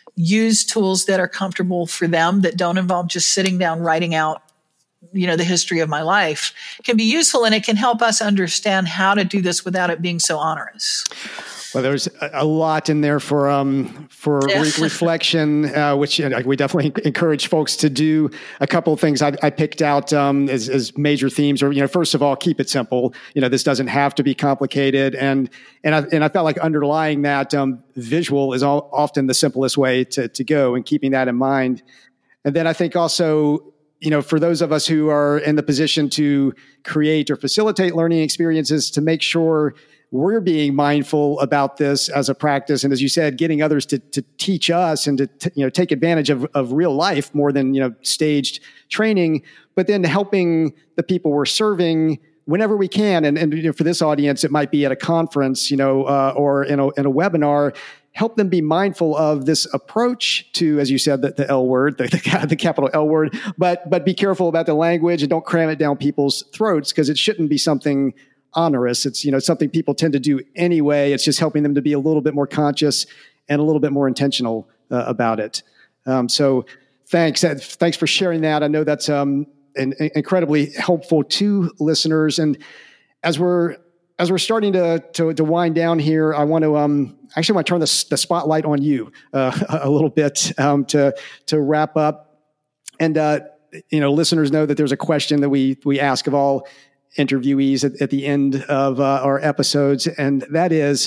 use tools that are comfortable for them, that don't involve just sitting down, writing out, you know, the history of my life, can be useful, and it can help us understand how to do this without it being so onerous. Well, there's a lot in there for um, for yeah. re- reflection, uh, which you know, we definitely encourage folks to do. A couple of things I, I picked out um, as, as major themes, or you know, first of all, keep it simple. You know, this doesn't have to be complicated, and and I, and I felt like underlying that um, visual is all, often the simplest way to to go, and keeping that in mind. And then I think also, you know, for those of us who are in the position to create or facilitate learning experiences, to make sure we're being mindful about this as a practice. And as you said, getting others to, to teach us and to, t- you know, take advantage of, of real life more than, you know, staged training, but then helping the people we're serving whenever we can. And, and you know, for this audience, it might be at a conference, you know, uh, or in a, in a webinar, help them be mindful of this approach to, as you said, the, the L word, the, the, the capital L word, but, but be careful about the language and don't cram it down people's throats, because it shouldn't be something onerous. It's, you know, something people tend to do anyway. It's just helping them to be a little bit more conscious and a little bit more intentional uh, about it. Um, so thanks. Thanks for sharing that. I know that's um, an, an incredibly helpful to listeners. And as we're, as we're starting to, to, to wind down here, I want to, um, actually want to turn the, the spotlight on you uh, a little bit um, to, to wrap up. And, uh, you know, listeners know that there's a question that we, we ask of all interviewees at, at the end of uh, our episodes. And that is,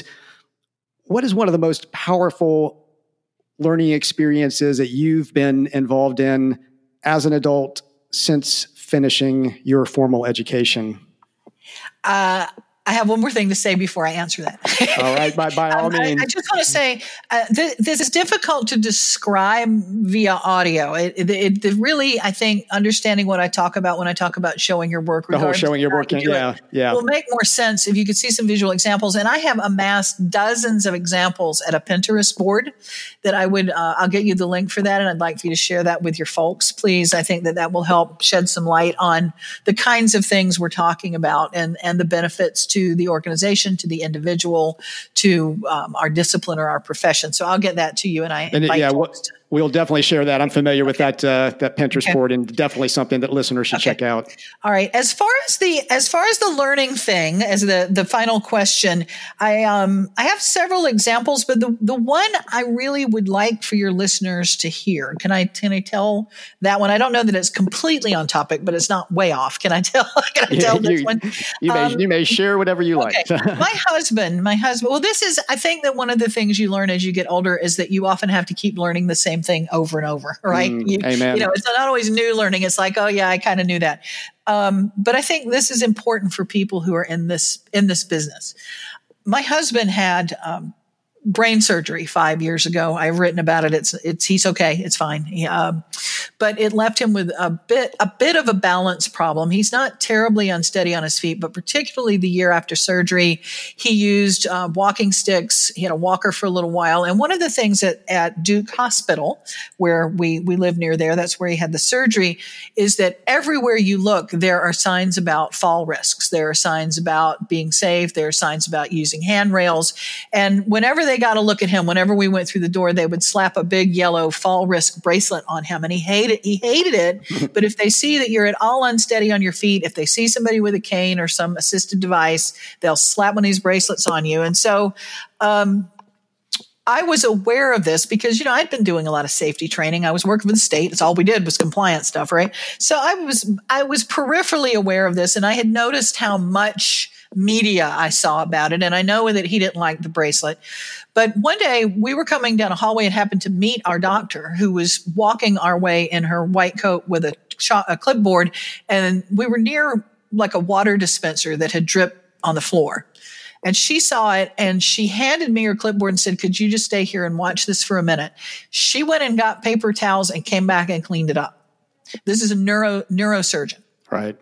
what is one of the most powerful learning experiences that you've been involved in as an adult since finishing your formal education? Uh, I have one more thing to say before I answer that. All right, by, by all um, means. I, I just want to say uh, th- this is difficult to describe via audio. It, it, it really, I think, understanding what I talk about when I talk about showing your work, the whole showing your work, you yeah, yeah, will make more sense if you could see some visual examples. And I have amassed dozens of examples at a Pinterest board that I would. Uh, I'll get you the link for that, and I'd like for you to share that with your folks, please. I think that that will help shed some light on the kinds of things we're talking about and and the benefits to to the organization, to the individual, to um, our discipline or our profession. So I'll get that to you, and I and invite yeah, you we'll, to- we'll definitely share that. I'm familiar with that uh, that Pinterest okay. board, and definitely something that listeners should okay. check out. All right. As far as the as far as the learning thing, as the the final question, I um I have several examples, but the the one I really would like for your listeners to hear? Can I can I tell that one? I don't know that it's completely on topic, but it's not way off. Can I tell? Can I tell yeah, this you, one? You may um, you may share whatever you okay. like. my husband, my husband. Well, this is. I think that one of the things you learn as you get older is that you often have to keep learning the same thing over and over. Right? Mm, you, amen. You know, it's not always new learning. It's like, oh yeah, I kind of knew that. Um, but I think this is important for people who are in this in this business. My husband had um, brain surgery five years ago. I've written about it. It's it's he's okay. It's fine. He, um, but it left him with a bit a bit of a balance problem. He's not terribly unsteady on his feet, but particularly the year after surgery, he used uh, walking sticks. He had a walker for a little while. And one of the things at, at Duke Hospital, where we we live near there, that's where he had the surgery, is that everywhere you look, there are signs about fall risks. There are signs about being safe. There are signs about using handrails. And whenever they got to look at him, whenever we went through the door, they would slap a big yellow fall risk bracelet on him. And he hated he hated it. But if they see that you're at all unsteady on your feet, if they see somebody with a cane or some assisted device, they'll slap one of these bracelets on you. And so um, I was aware of this because, you know, I'd been doing a lot of safety training. I was working for the state. It's all we did was compliance stuff, right? So I was I was peripherally aware of this, and I had noticed how much media I saw about it. And I know that he didn't like the bracelet. But one day we were coming down a hallway and happened to meet our doctor, who was walking our way in her white coat with a, a clipboard. And we were near like a water dispenser that had dripped on the floor. And she saw it and she handed me her clipboard and said, could you just stay here and watch this for a minute? She went and got paper towels and came back and cleaned it up. This is a neuro neurosurgeon. Right.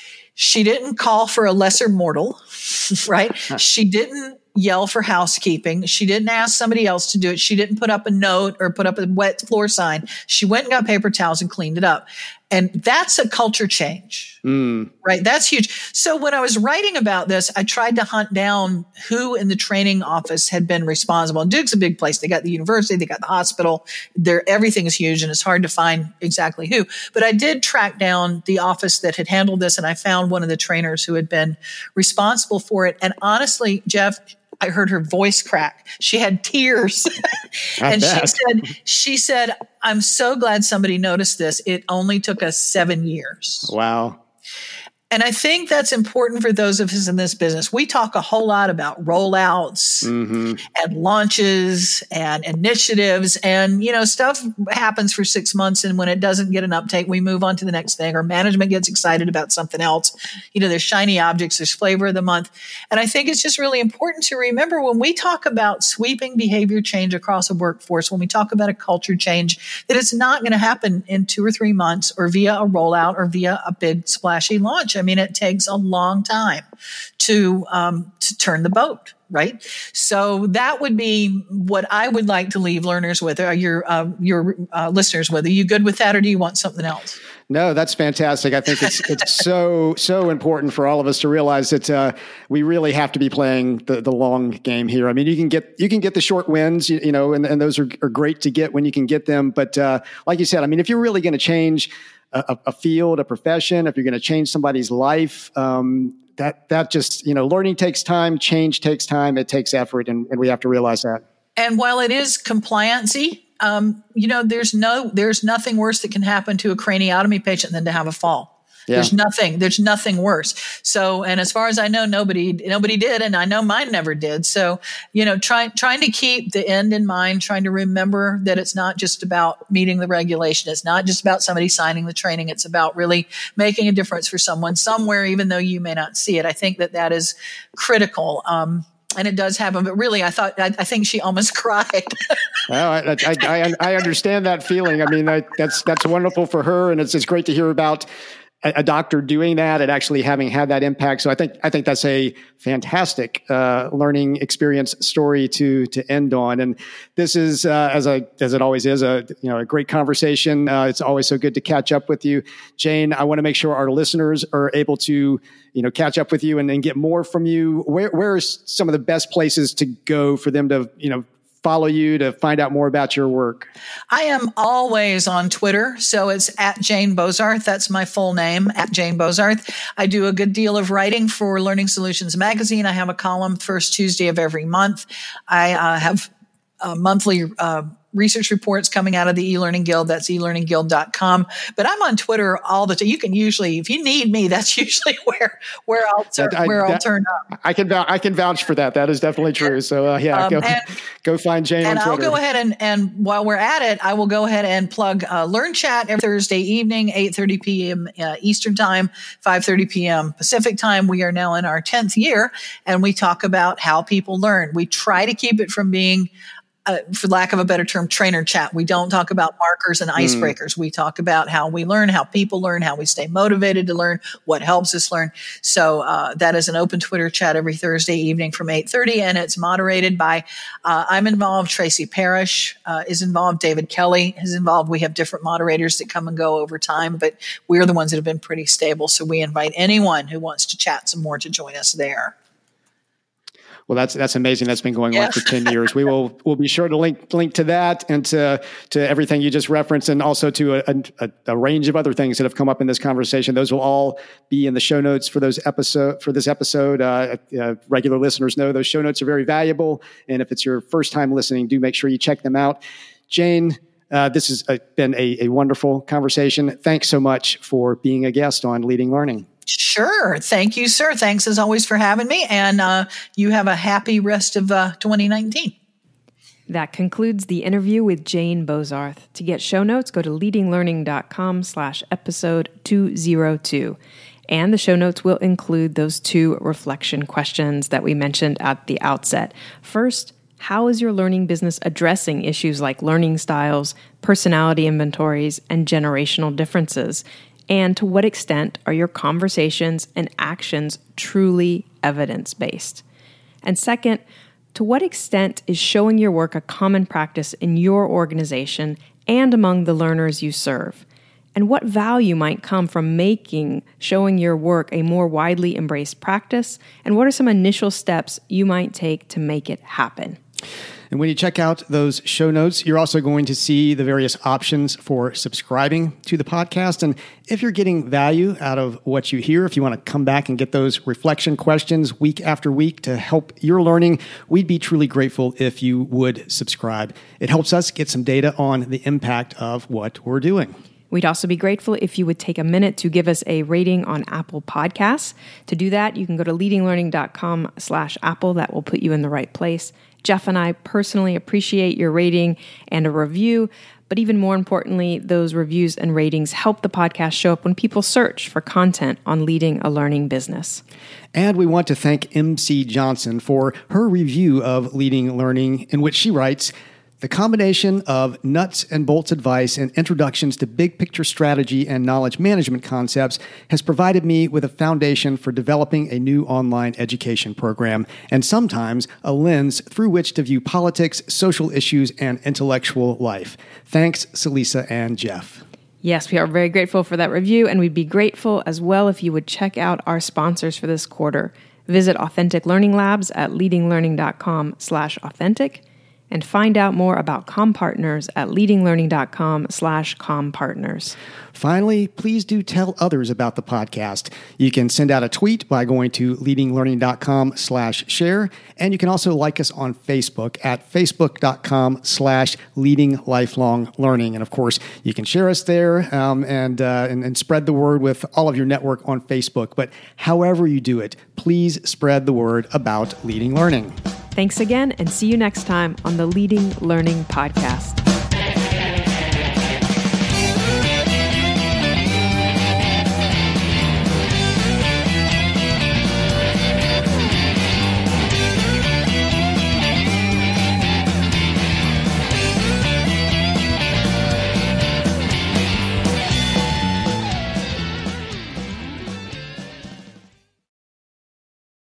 She didn't call for a lesser mortal, right? She didn't yell for housekeeping. She didn't ask somebody else to do it. She didn't put up a note or put up a wet floor sign. She went and got paper towels and cleaned it up. And that's a culture change, mm. right? That's huge. So when I was writing about this, I tried to hunt down who in the training office had been responsible. And Duke's a big place. They got the university, they got the hospital. They're, everything is huge, and it's hard to find exactly who. But I did track down the office that had handled this, and I found one of the trainers who had been responsible for it. And honestly, Jeff, I heard her voice crack. She had tears. and she said, she said, I'm so glad somebody noticed this. It only took us seven years. Wow. And I think that's important for those of us in this business. We talk a whole lot about rollouts mm-hmm. and launches and initiatives, and, you know, stuff happens for six months. And when it doesn't get an uptake, we move on to the next thing, or management gets excited about something else. You know, there's shiny objects, there's flavor of the month. And I think it's just really important to remember when we talk about sweeping behavior change across a workforce, when we talk about a culture change, that it's not going to happen in two or three months or via a rollout or via a big splashy launch. I mean, it takes a long time to um, to turn the boat, right? So that would be what I would like to leave learners with, or your uh, your uh, listeners with. Are you good with that, or do you want something else? No, that's fantastic. I think it's it's so so important for all of us to realize that uh, we really have to be playing the, the long game here. I mean, you can get you can get the short wins, you, you know, and, and those are, are great to get when you can get them. But uh, like you said, I mean, if you're really going to change A, a field, a profession, if you're going to change somebody's life, um, that that just, you know, learning takes time, change takes time, it takes effort, and, and we have to realize that. And while it is compliancy, um, you know, there's no, there's nothing worse that can happen to a craniotomy patient than to have a fall. Yeah. There's nothing, there's nothing worse. So, and as far as I know, nobody, nobody did. And I know mine never did. So, you know, trying, trying to keep the end in mind, trying to remember that it's not just about meeting the regulation. It's not just about somebody signing the training. It's about really making a difference for someone somewhere, even though you may not see it. I think that that is critical. Um, And it does happen, but really, I thought, I, I think she almost cried. Well, I, I, I, I understand that feeling. I mean, I, that's, that's wonderful for her. And it's, it's great to hear about a, a doctor doing that and actually having had that impact. So I think, I think that's a fantastic, uh, learning experience story to, to end on. And this is, uh, as I, as it always is, a, you know, a great conversation. Uh, it's always so good to catch up with you, Jane. I want to make sure our listeners are able to, you know, catch up with you and then get more from you. Where, where are some of the best places to go for them to, you know, follow you, to find out more about your work? I am always on Twitter. So it's at Jane Bozarth. That's my full name, at Jane Bozarth. I do a good deal of writing for Learning Solutions Magazine. I have a column first Tuesday of every month. I uh, have a monthly uh, research reports coming out of the eLearning Guild. That's e learning guild dot com. But I'm on Twitter all the time. You can usually, if you need me, that's usually where where I'll turn that, I, where I'll that, turn up. I can I can vouch for that. That is definitely true. So uh, yeah, um, go and, go find Jane on and Twitter. And I'll go ahead and and while we're at it, I will go ahead and plug uh, Learn Chat every Thursday evening, eight thirty p.m. Uh, Eastern Time, five thirty p.m. Pacific Time. We are now in our tenth year, and we talk about how people learn. We try to keep it from being, uh, for lack of a better term, trainer chat. We don't talk about markers and icebreakers. Mm. We talk about how we learn, how people learn, how we stay motivated to learn, what helps us learn. So uh, that is an open Twitter chat every Thursday evening from eight thirty, and it's moderated by, uh, I'm involved, Tracy Parrish uh, is involved, David Kelly is involved. We have different moderators that come and go over time, but we're the ones that have been pretty stable. So we invite anyone who wants to chat some more to join us there. Well, that's that's amazing. That's been going yeah. on for ten years. We will we'll be sure to link link to that and to to everything you just referenced, and also to a, a, a range of other things that have come up in this conversation. Those will all be in the show notes for those episode for this episode. Uh, uh, regular listeners know those show notes are very valuable, and if it's your first time listening, do make sure you check them out. Jane, uh, this has been a, a wonderful conversation. Thanks so much for being a guest on Leading Learning. Sure. Thank you, sir. Thanks as always for having me. And uh, you have a happy rest of uh, twenty nineteen. That concludes the interview with Jane Bozarth. To get show notes, go to leading learning dot com slash episode two oh two. And the show notes will include those two reflection questions that we mentioned at the outset. First, how is your learning business addressing issues like learning styles, personality inventories, and generational differences? And to what extent are your conversations and actions truly evidence-based? And second, to what extent is showing your work a common practice in your organization and among the learners you serve? And what value might come from making showing your work a more widely embraced practice? And what are some initial steps you might take to make it happen? And when you check out those show notes, you're also going to see the various options for subscribing to the podcast. And if you're getting value out of what you hear, if you want to come back and get those reflection questions week after week to help your learning, we'd be truly grateful if you would subscribe. It helps us get some data on the impact of what we're doing. We'd also be grateful if you would take a minute to give us a rating on Apple Podcasts. To do that, you can go to leading learning dot com slash Apple. That will put you in the right place. Jeff and I personally appreciate your rating and a review, but even more importantly, those reviews and ratings help the podcast show up when people search for content on leading a learning business. And we want to thank M C Johnson for her review of Leading Learning, in which she writes, "The combination of nuts and bolts advice and introductions to big picture strategy and knowledge management concepts has provided me with a foundation for developing a new online education program, and sometimes a lens through which to view politics, social issues, and intellectual life. Thanks, Celisa and Jeff." Yes, we are very grateful for that review, and we'd be grateful as well if you would check out our sponsors for this quarter. Visit Authentic Learning Labs at leading learning dot com slash authentic. And find out more about CommPartners at leading learning dot com slash CommPartners. Finally, please do tell others about the podcast. You can send out a tweet by going to leading learning dot com slash share. And you can also like us on Facebook at facebook dot com slash leading lifelong learning. And of course, you can share us there um, and, uh, and, and spread the word with all of your network on Facebook. But however you do it, please spread the word about Leading Learning. Thanks again, and see you next time on the Leading Learning Podcast.